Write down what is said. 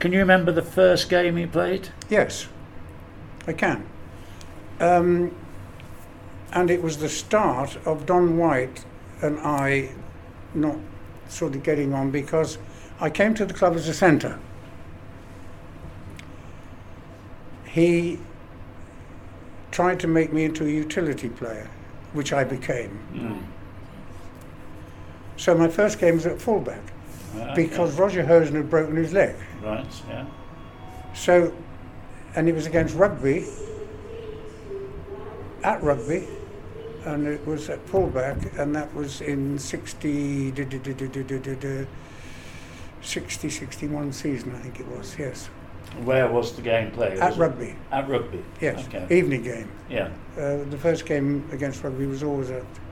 Can you remember the first game you played? Yes, I can. And it was the start of Don White and I not sort of getting on, because I came to the club as a centre. He tried to make me into a utility player, which I became. Mm. So my first game was at fullback, because Roger Hosen had broken his leg. Right, yeah. So, and it was against Rugby, at Rugby, and it was at fullback, and that was in 60, 61 season, I think it was, yes. Where was the game played? At Rugby. At Rugby? Yes, Okay. evening game. Yeah. The first game against Rugby was always at